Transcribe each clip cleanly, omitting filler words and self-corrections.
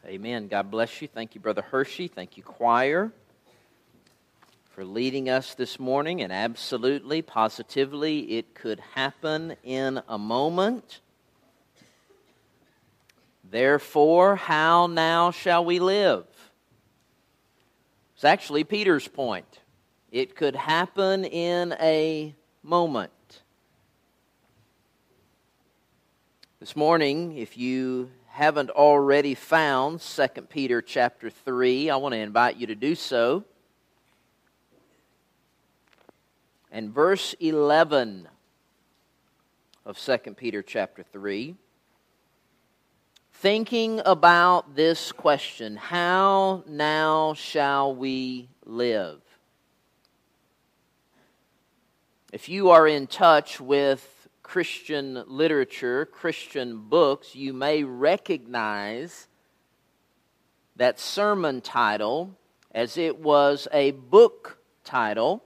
Amen. God bless you. Thank you, Brother Hershey. Thank you, choir, for leading us this morning. And absolutely, positively, it could happen in a moment. Therefore, how now shall we live? It's actually Peter's point. It could happen in a moment. This morning, if you haven't already found 2 Peter chapter 3, I want to invite you to do so. And verse 11 of 2 Peter chapter 3, thinking about this question, how now shall we live? If you are in touch with Christian literature, Christian books, you may recognize that sermon title as it was a book title.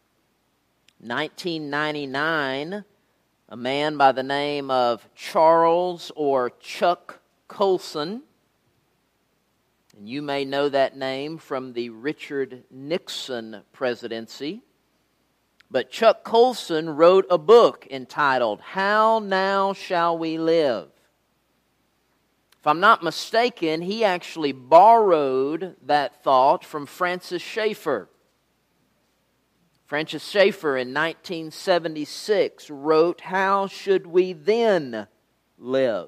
1999, a man by the name of Charles or Chuck Colson, and you may know that name from the Richard Nixon presidency. But Chuck Colson wrote a book entitled, How Now Shall We Live? If I'm not mistaken, he actually borrowed that thought from Francis Schaeffer. Francis Schaeffer in 1976 wrote, How Should We Then Live?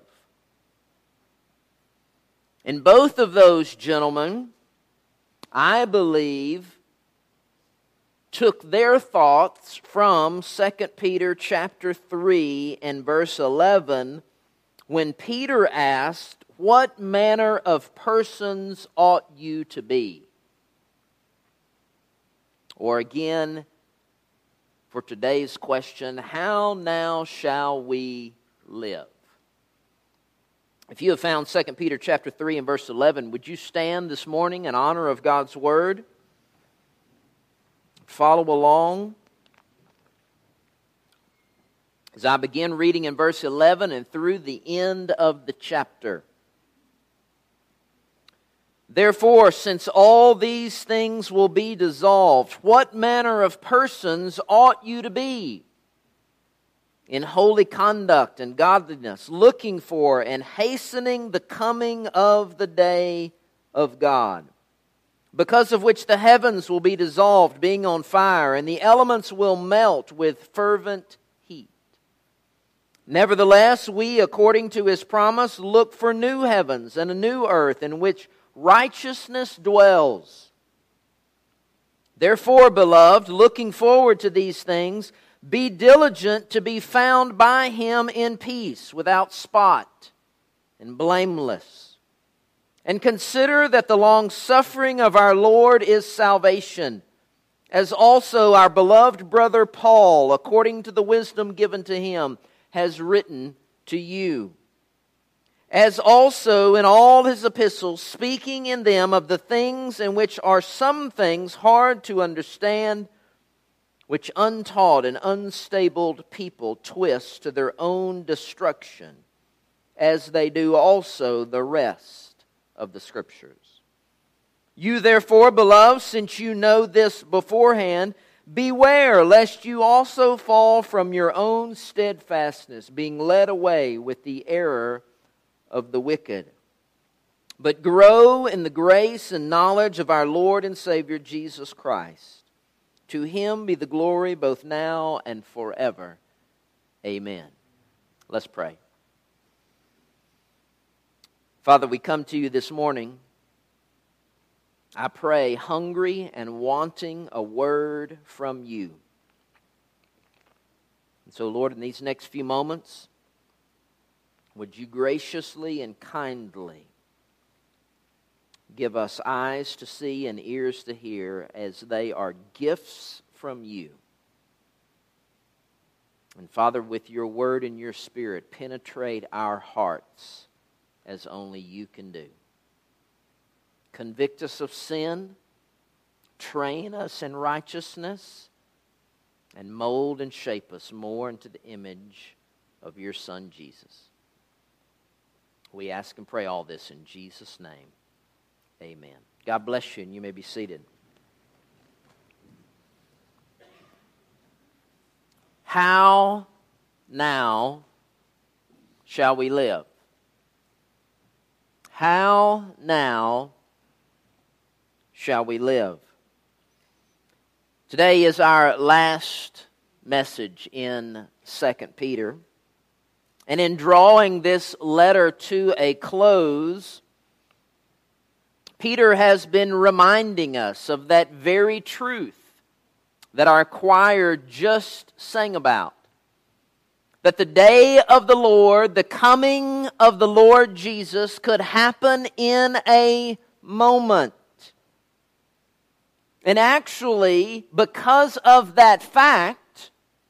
And both of those gentlemen, I believe, took their thoughts from 2 Peter chapter 3 and verse 11 when Peter asked, what manner of persons ought you to be? Or again, for today's question, how now shall we live? If you have found 2 Peter chapter 3 and verse 11, would you stand this morning in honor of God's Word? Follow along as I begin reading in verse 11 and through the end of the chapter. Therefore, since all these things will be dissolved, what manner of persons ought you to be? In holy conduct and godliness, looking for and hastening the coming of the day of God, because of which the heavens will be dissolved, being on fire, and the elements will melt with fervent heat. Nevertheless, we, according to His promise, look for new heavens and a new earth in which righteousness dwells. Therefore, beloved, looking forward to these things, be diligent to be found by Him in peace, without spot and blameless. And consider that the long-suffering of our Lord is salvation, as also our beloved brother Paul, according to the wisdom given to him, has written to you. As also in all his epistles, speaking in them of the things in which are some things hard to understand, which untaught and unstable people twist to their own destruction, as they do also the rest of the Scriptures. You therefore, beloved, since you know this beforehand, beware lest you also fall from your own steadfastness, being led away with the error of the wicked. But grow in the grace and knowledge of our Lord and Savior Jesus Christ. To Him be the glory both now and forever. Amen. Let's pray. Father, we come to you this morning, I pray, hungry and wanting a word from you. And so, Lord, in these next few moments, would you graciously and kindly give us eyes to see and ears to hear as they are gifts from you. And Father, with your word and your Spirit, penetrate our hearts as only you can do. Convict us of sin, train us in righteousness, and mold and shape us more into the image of your Son, Jesus. We ask and pray all this in Jesus' name. Amen. God bless you, and you may be seated. How now shall we live? How now shall we live? Today is our last message in 2 Peter. And in drawing this letter to a close, Peter has been reminding us of that very truth that our choir just sang about. That the day of the Lord, the coming of the Lord Jesus, could happen in a moment. And actually, because of that fact,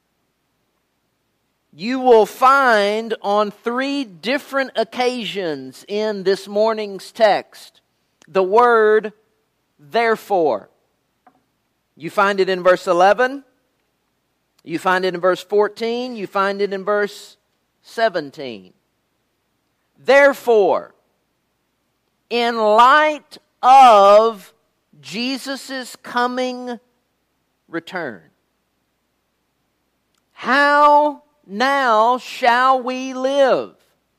you will find on 3 different occasions in this morning's text the word therefore. You find it in verse 11, you find it in verse 14, you find it in verse 17. Therefore, in light of Jesus' coming return, how now shall we live?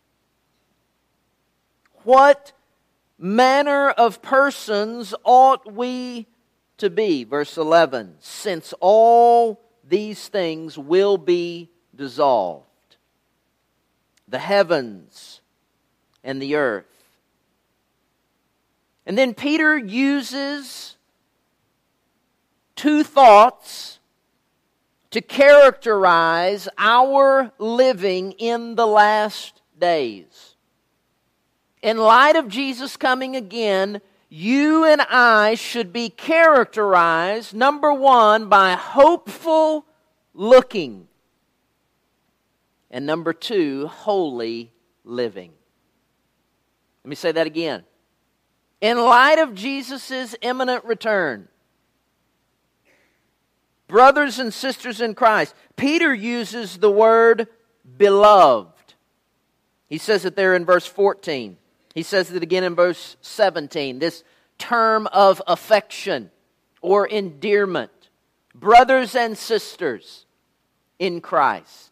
What manner of persons ought we to be? Verse 11, since all these things will be dissolved, the heavens and the earth. And then Peter uses 2 thoughts to characterize our living in the last days. In light of Jesus coming again, you and I should be characterized, number 1, by hopeful looking, and number 2, holy living. Let me say that again. In light of Jesus' imminent return, brothers and sisters in Christ, Peter uses the word beloved. He says it there in verse 14. He says it again in verse 17. This term of affection or endearment. Brothers and sisters in Christ.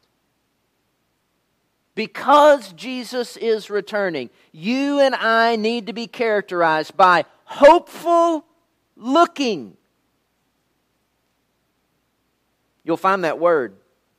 Because Jesus is returning, you and I need to be characterized by hopeful looking. You'll find that word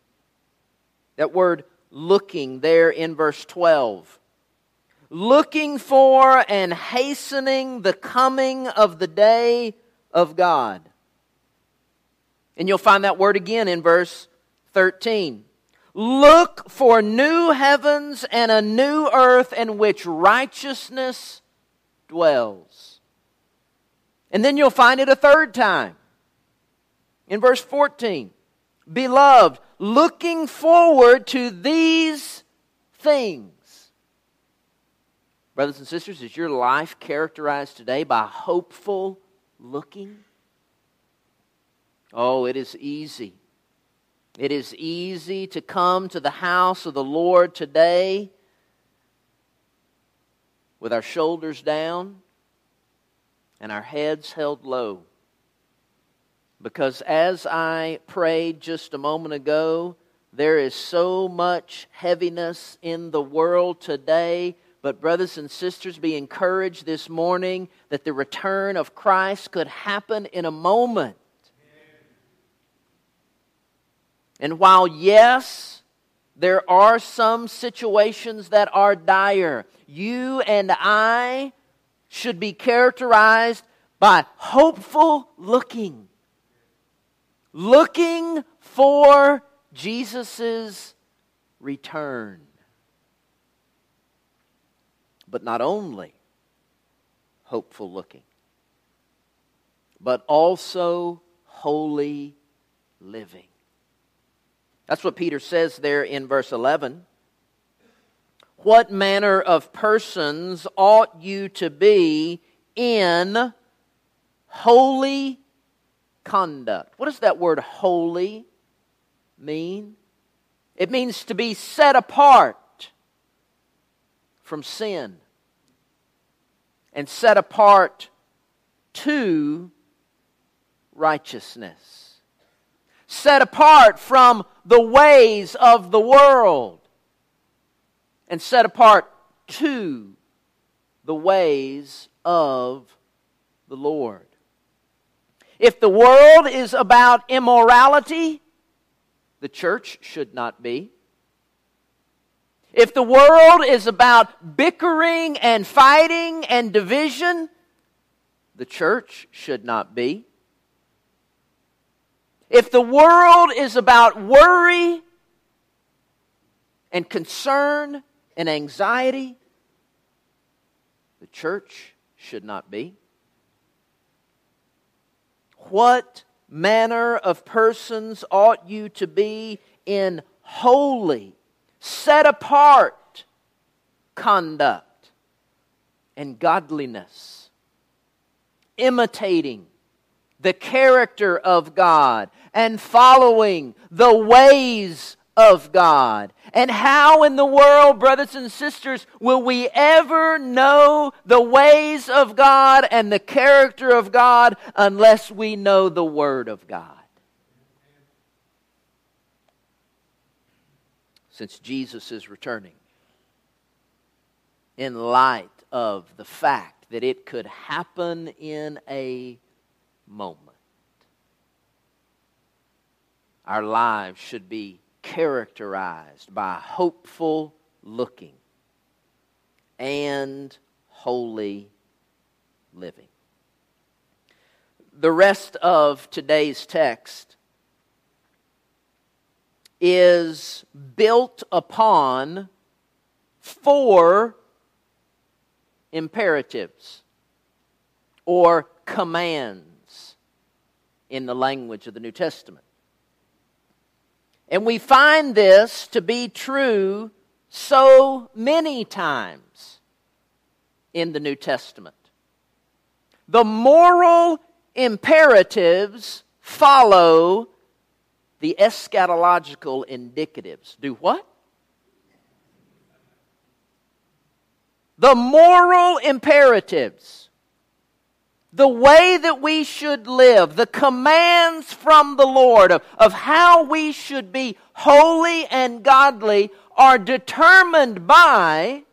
looking there in verse 12. Looking for and hastening the coming of the day of God. And you'll find that word again in verse 13. Look for new heavens and a new earth in which righteousness dwells. And then you'll find it a third time. In verse 14. Beloved, looking forward to these things. Brothers and sisters, is your life characterized today by hopeful looking? Oh, it is easy. It is easy to come to the house of the Lord today with our shoulders down and our heads held low. Because as I prayed just a moment ago, there is so much heaviness in the world today. But brothers and sisters, be encouraged this morning that the return of Christ could happen in a moment. And while, yes, there are some situations that are dire, you and I should be characterized by hopeful looking. Looking for Jesus' return. But not only hopeful looking, but also holy living. That's what Peter says there in verse 11. What manner of persons ought you to be in holy conduct? What does that word holy mean? It means to be set apart from sin and set apart to righteousness. Set apart from the ways of the world. And set apart to the ways of the Lord. If the world is about immorality, the church should not be. If the world is about bickering and fighting and division, the church should not be. If the world is about worry and concern and anxiety, the church should not be. What manner of persons ought you to be in holy, set apart conduct and godliness, imitating the character of God and following the ways of God. And how in the world, brothers and sisters, will we ever know the ways of God and the character of God unless we know the Word of God? Since Jesus is returning, in light of the fact that it could happen in a moment, our lives should be characterized by hopeful looking and holy living. The rest of today's text is built upon 4 imperatives or commands in the language of the New Testament. And we find this to be true so many times in the New Testament. The moral imperatives follow the eschatological indicatives. Do what? The moral imperatives, the way that we should live, the commands from the Lord of how we should be holy and godly are determined by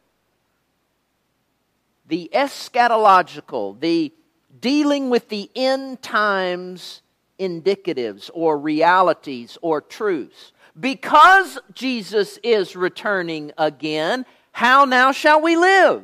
the eschatological, the dealing with the end times indicatives or realities or truths. Because Jesus is returning again, how now shall we live?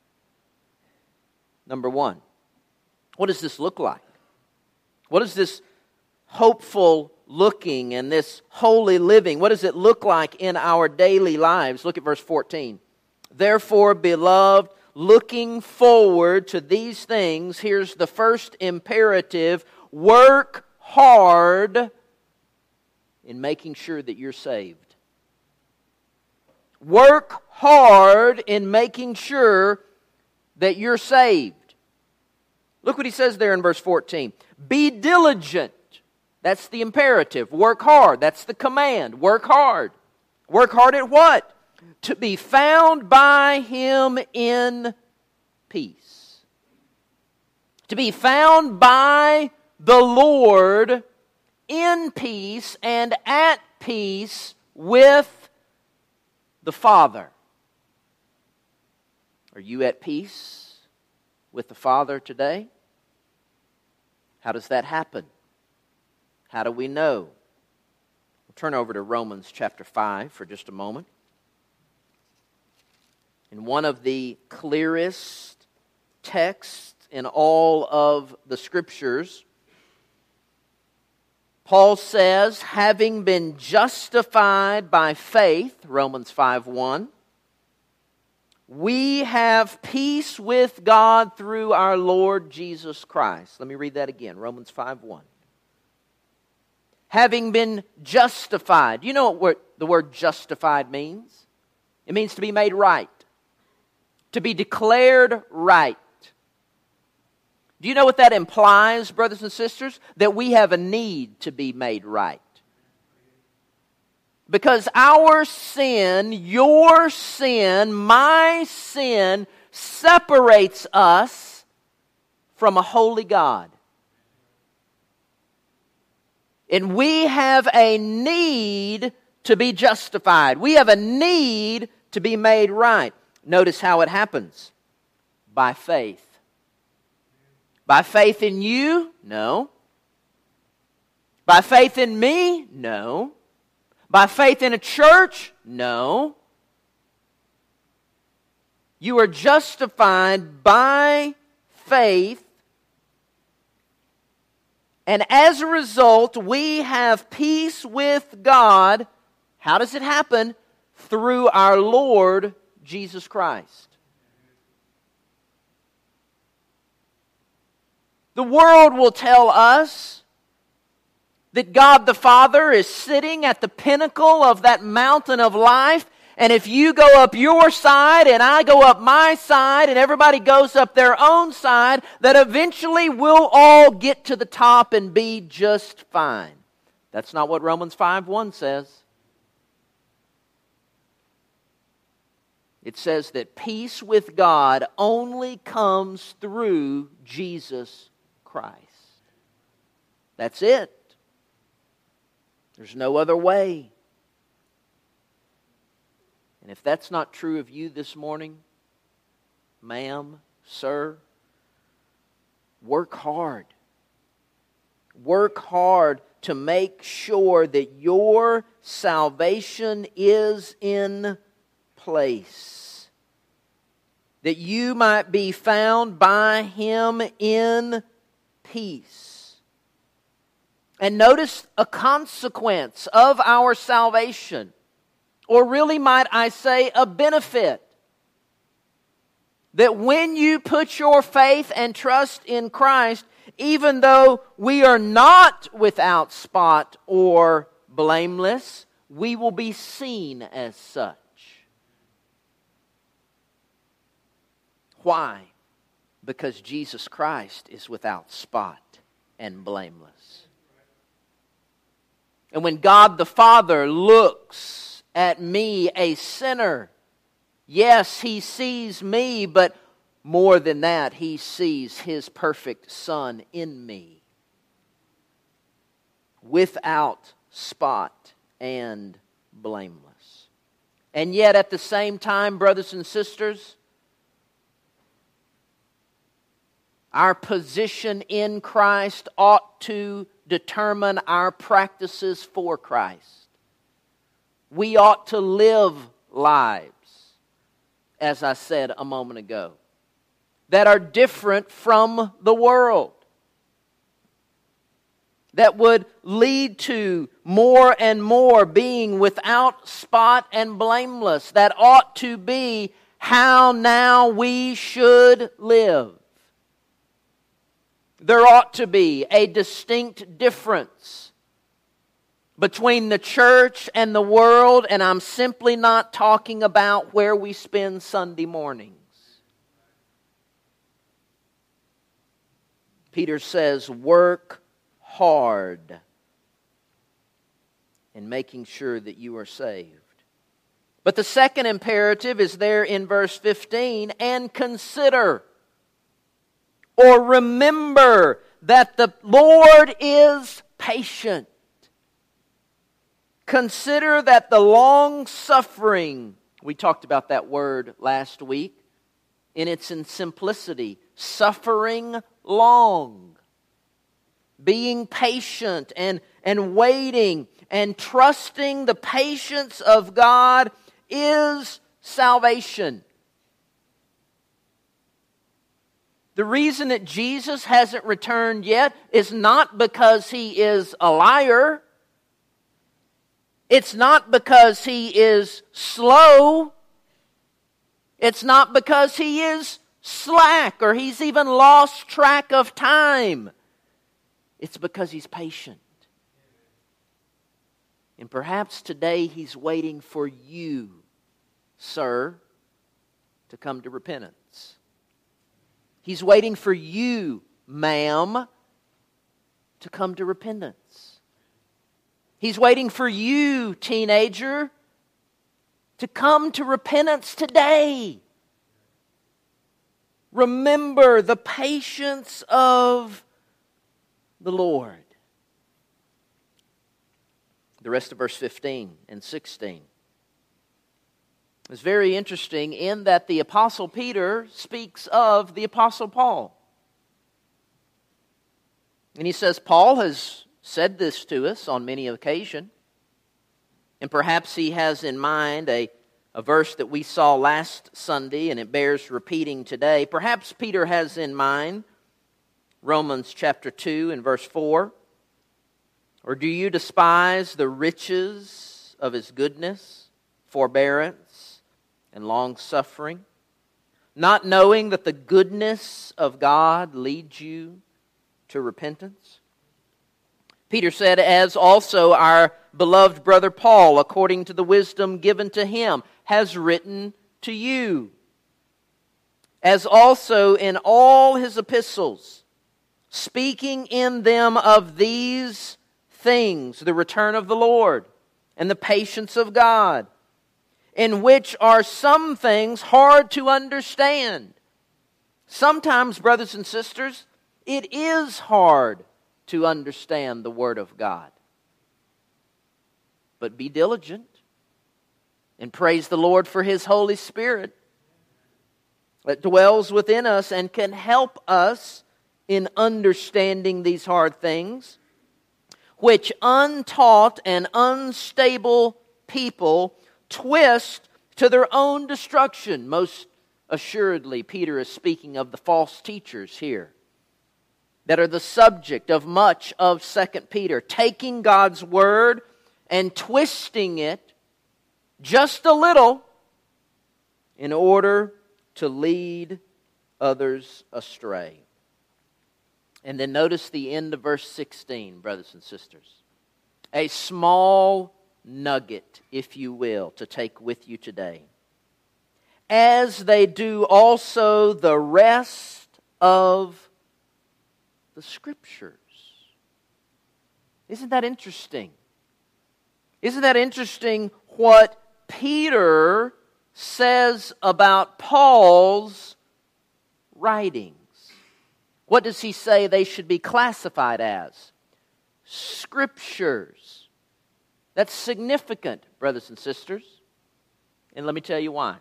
Number 1. What does this look like? What is this hopeful looking and this holy living? What does it look like in our daily lives? Look at verse 14. Therefore, beloved, looking forward to these things, here's the first imperative: work hard in making sure that you're saved. Work hard in making sure that you're saved. Look what he says there in verse 14. Be diligent. That's the imperative. Work hard. That's the command. Work hard. Work hard at what? To be found by Him in peace. To be found by the Lord in peace and at peace with the Father. Are you at peace with the Father today? How does that happen? How do we know? We'll turn over to Romans chapter 5 for just a moment. In one of the clearest texts in all of the Scriptures, Paul says, having been justified by faith, Romans 5:1, we have peace with God through our Lord Jesus Christ. Let me read that again, Romans 5:1. Having been justified. You know what the word justified means? It means to be made right. To be declared right. Do you know what that implies, brothers and sisters? That we have a need to be made right. Because our sin, your sin, my sin, separates us from a holy God. And we have a need to be justified. We have a need to be made right. Notice how it happens. By faith. By faith in you? No. By faith in me? No. By faith in a church? No. You are justified by faith. And as a result, we have peace with God. How does it happen? Through our Lord Jesus Christ. The world will tell us that God the Father is sitting at the pinnacle of that mountain of life, and if you go up your side and I go up my side and everybody goes up their own side, that eventually we'll all get to the top and be just fine. That's not what Romans 5:1 says. It says that peace with God only comes through Jesus Christ. That's it. There's no other way. And if that's not true of you this morning, ma'am, sir, work hard. Work hard to make sure that your salvation is in place. That you might be found by Him in peace. And notice a consequence of our salvation. Or really, might I say, a benefit. That when you put your faith and trust in Christ, even though we are not without spot or blameless, we will be seen as such. Why? Because Jesus Christ is without spot and blameless. And when God the Father looks at me, a sinner, yes, He sees me, but more than that, He sees His perfect Son in me, without spot and blameless. And yet at the same time, brothers and sisters, our position in Christ ought to determine our practices for Christ. We ought to live lives, as I said a moment ago, that are different from the world. That would lead to more and more being without spot and blameless. That ought to be how now we should live. There ought to be a distinct difference between the church and the world, and I'm simply not talking about where we spend Sunday mornings. Peter says, work hard in making sure that you are saved. But the second imperative is there in verse 15, and consider or remember that the Lord is patient. Consider that the long suffering, we talked about that word last week, in its simplicity, suffering long, being patient and waiting and trusting the patience of God is salvation. The reason that Jesus hasn't returned yet is not because He is a liar. It's not because He is slow. It's not because He is slack or He's even lost track of time. It's because He's patient. And perhaps today He's waiting for you, sir, to come to repentance. He's waiting for you, ma'am, to come to repentance. He's waiting for you, teenager, to come to repentance today. Remember the patience of the Lord. The rest of verse 15 and 16 is very interesting in that the Apostle Peter speaks of the Apostle Paul. And he says, Paul has said this to us on many occasions. And perhaps he has in mind a verse that we saw last Sunday, and it bears repeating today. Perhaps Peter has in mind Romans chapter 2 and verse 4. Or do you despise the riches of his goodness, forbearance, and long-suffering, not knowing that the goodness of God leads you to repentance? Peter said, as also our beloved brother Paul, according to the wisdom given to him, has written to you, as also in all his epistles, speaking in them of these things, the return of the Lord, and the patience of God, in which are some things hard to understand. Sometimes, brothers and sisters, it is hard to understand the Word of God. But be diligent and praise the Lord for His Holy Spirit that dwells within us and can help us in understanding these hard things, which untaught and unstable people twist to their own destruction. Most assuredly, Peter is speaking of the false teachers here that are the subject of much of 2 Peter, taking God's Word and twisting it just a little in order to lead others astray. And then notice the end of verse 16, brothers and sisters. A small nugget, if you will, to take with you today. As they do also the rest of the Scriptures. Isn't that interesting? Isn't that interesting what Peter says about Paul's writings? What does he say they should be classified as? Scriptures. That's significant, brothers and sisters. And let me tell you why.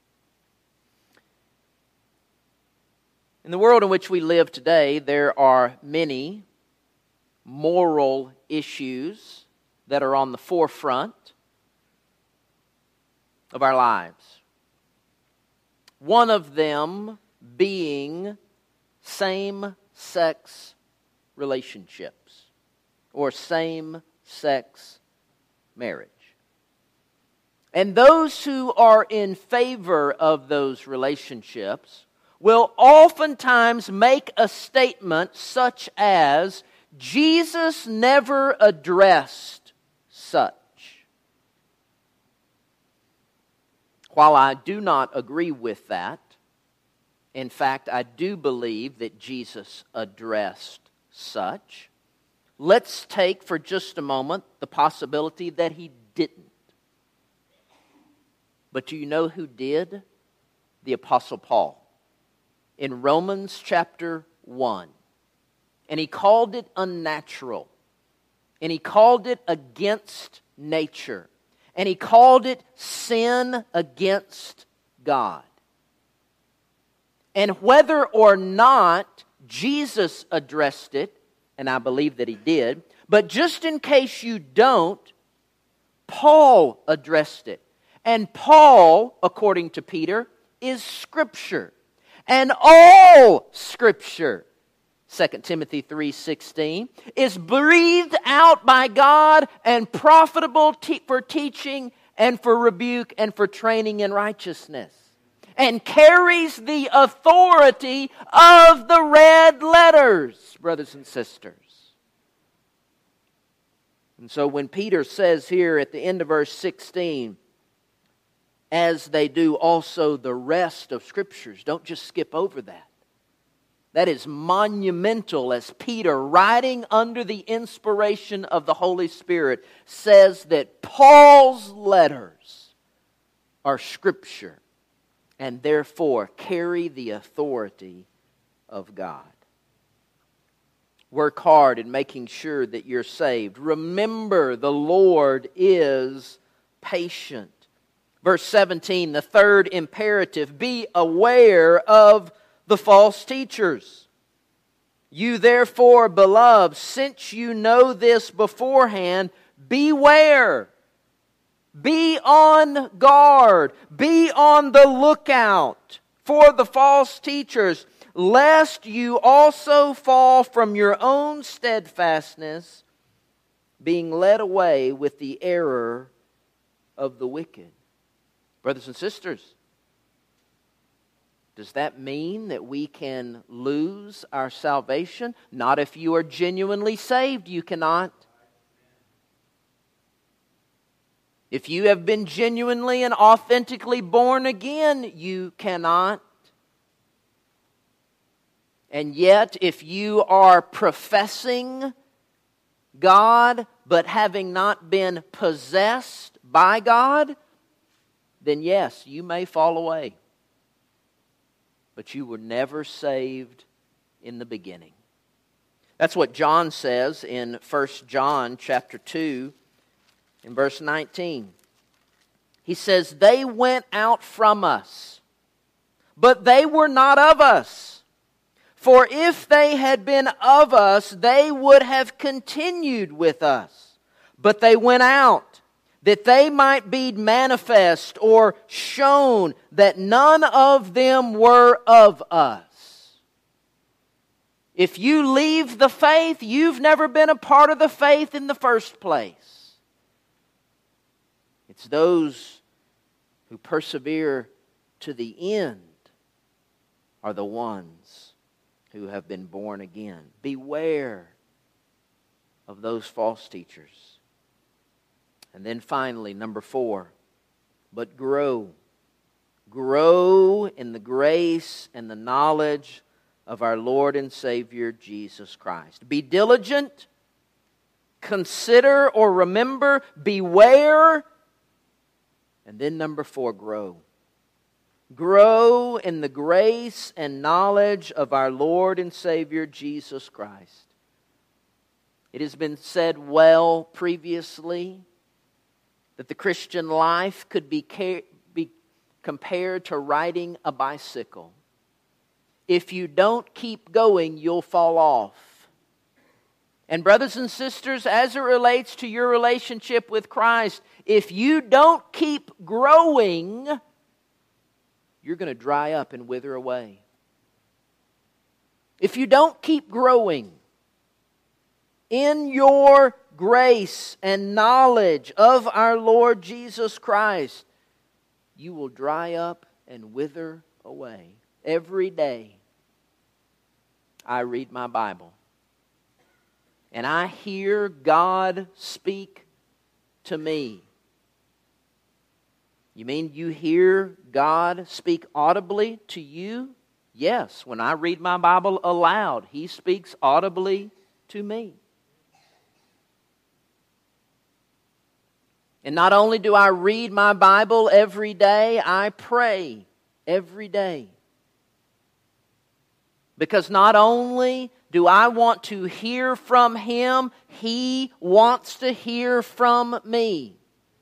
In the world in which we live today, there are many moral issues that are on the forefront of our lives. One of them being same-sex relationships or same-sex marriage. And those who are in favor of those relationships will oftentimes make a statement such as, Jesus never addressed such. While I do not agree with that, in fact, I do believe that Jesus addressed such, let's take for just a moment the possibility that He didn't. But do you know who did? The Apostle Paul. In Romans chapter 1. And he called it unnatural. And he called it against nature. And he called it sin against God. And whether or not Jesus addressed it, and I believe that he did, but just in case you don't, Paul addressed it. And Paul, according to Peter, is Scripture. And all Scripture, 2 Timothy 3:16, is breathed out by God and profitable for teaching and for rebuke and for training in righteousness, and carries the authority of the red letters, brothers and sisters. And so when Peter says here at the end of verse 16, as they do also the rest of Scriptures, don't just skip over that. That is monumental, as Peter, writing under the inspiration of the Holy Spirit, says that Paul's letters are Scripture. and therefore carry the authority of God. Work hard in making sure that you're saved. Remember, the Lord is patient. Verse 17, the third imperative, be aware of the false teachers. You therefore, beloved, since you know this beforehand, beware. Be on guard. Be on the lookout for the false teachers, lest you also fall from your own steadfastness, being led away with the error of the wicked. Brothers and sisters, does that mean that we can lose our salvation? Not if you are genuinely saved, you cannot. If you have been genuinely and authentically born again, you cannot. And yet, if you are professing God, but having not been possessed by God, then yes, you may fall away. But you were never saved in the beginning. That's what John says in 1 John chapter 2, in verse 19. He says, they went out from us, but they were not of us. For if they had been of us, they would have continued with us. But they went out, that they might be manifest or shown that none of them were of us. If you leave the faith, you've never been a part of the faith in the first place. It's those who persevere to the end are the ones who have been born again. Beware of those false teachers. And then finally, number 4, but grow. Grow in the grace and the knowledge of our Lord and Savior Jesus Christ. Be diligent, consider or remember, beware. And then number 4, grow. Grow in the grace and knowledge of our Lord and Savior Jesus Christ. It has been said well previously that the Christian life could be compared to riding a bicycle. If you don't keep going, you'll fall off. And brothers and sisters, as it relates to your relationship with Christ, if you don't keep growing, you're going to dry up and wither away. If you don't keep growing in your grace and knowledge of our Lord Jesus Christ, you will dry up and wither away. Every day I read my Bible and I hear God speak to me. You mean you hear God speak audibly to you? Yes, when I read my Bible aloud, He speaks audibly to me. And not only do I read my Bible every day, I pray every day. Because not only do I want to hear from Him, He wants to hear from me.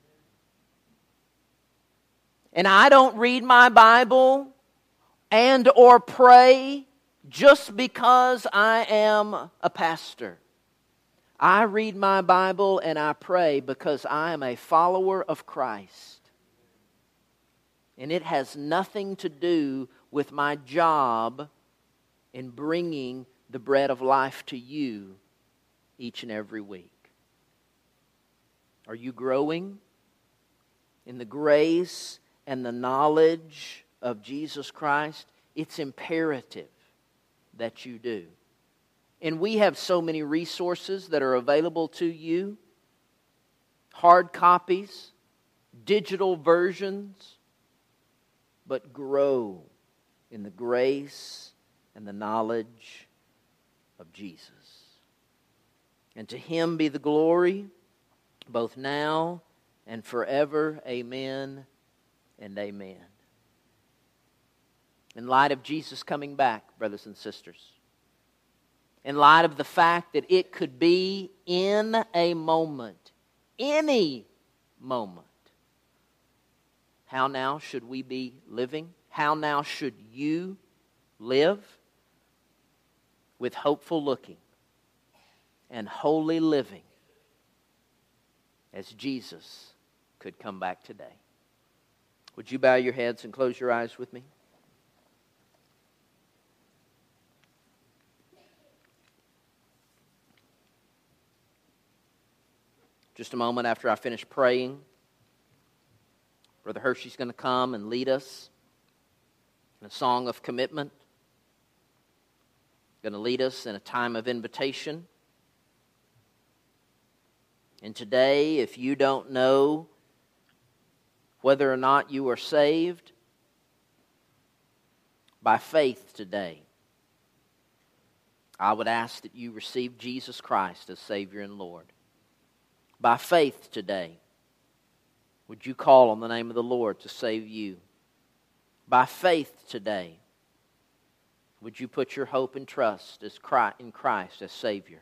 And I don't read my Bible and or pray just because I am a pastor. I read my Bible and I pray because I am a follower of Christ. And it has nothing to do with my job in bringing the bread of life to you each and every week. Are you growing in the grace and the knowledge of Jesus Christ? It's imperative that you do. And we have so many resources that are available to you. Hard copies, digital versions. But grow in the grace and the knowledge of Jesus. And to Him be the glory, both now and forever. Amen and amen. In light of Jesus coming back, brothers and sisters. In light of the fact that it could be in a moment, any moment. How now should we be living? How now should you live? With hopeful looking and holy living as Jesus could come back today. Would you bow your heads and close your eyes with me? Just a moment after I finish praying, Brother Hershey's going to come and lead us in a song of commitment. Going to lead us in a time of invitation. And today, if you don't know whether or not you are saved, by faith today, I would ask that you receive Jesus Christ as Savior and Lord. By faith today, would you call on the name of the Lord to save you? By faith today, would you put your hope and trust in Christ as Savior?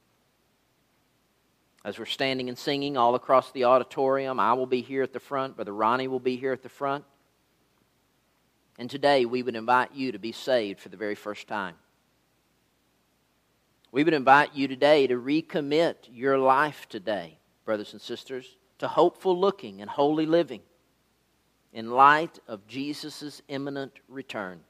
As we're standing and singing all across the auditorium, I will be here at the front. Brother Ronnie will be here at the front. And today we would invite you to be saved for the very first time. We would invite you today to recommit your life today, brothers and sisters, to hopeful looking and holy living in light of Jesus' imminent return.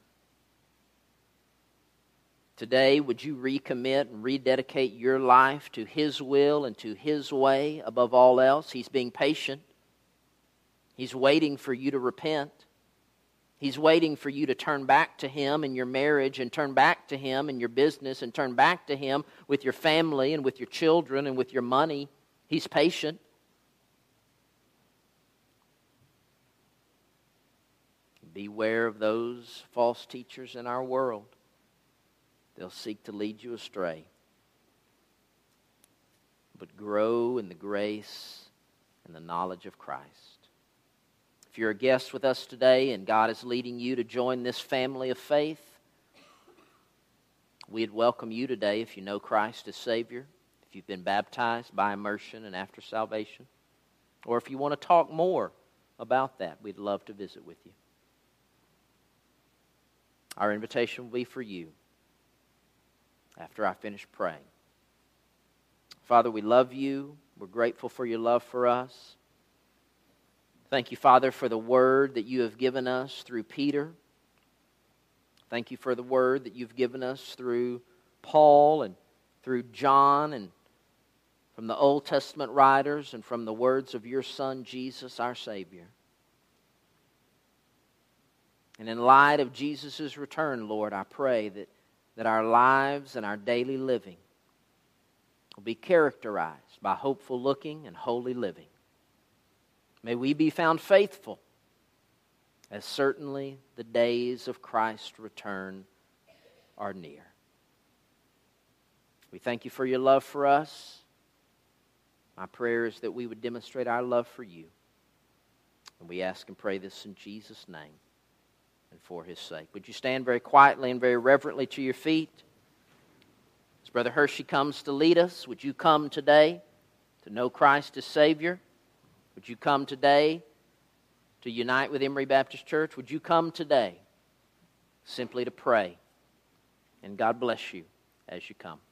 Today, would you recommit and rededicate your life to His will and to His way above all else? He's being patient. He's waiting for you to repent. He's waiting for you to turn back to Him in your marriage and turn back to Him in your business and turn back to Him with your family and with your children and with your money. He's patient. Beware of those false teachers in our world. They'll seek to lead you astray. But grow in the grace and the knowledge of Christ. If you're a guest with us today and God is leading you to join this family of faith, we'd welcome you today if you know Christ as Savior, if you've been baptized by immersion and after salvation, or if you want to talk more about that, we'd love to visit with you. Our invitation will be for you after I finish praying. Father, we love you. We're grateful for your love for us. Thank you, Father, for the word that you have given us through Peter. Thank you for the word that you've given us through Paul and through John and from the Old Testament writers and from the words of your Son, Jesus, our Savior. And in light of Jesus' return, Lord, I pray that our lives and our daily living will be characterized by hopeful looking and holy living. May we be found faithful, as certainly the days of Christ's return are near. We thank you for your love for us. My prayer is that we would demonstrate our love for you. And we ask and pray this in Jesus' name and for His sake. Would you stand very quietly and very reverently to your feet? As Brother Hershey comes to lead us, would you come today to know Christ as Savior? Would you come today to unite with Emory Baptist Church? Would you come today simply to pray? And God bless you as you come.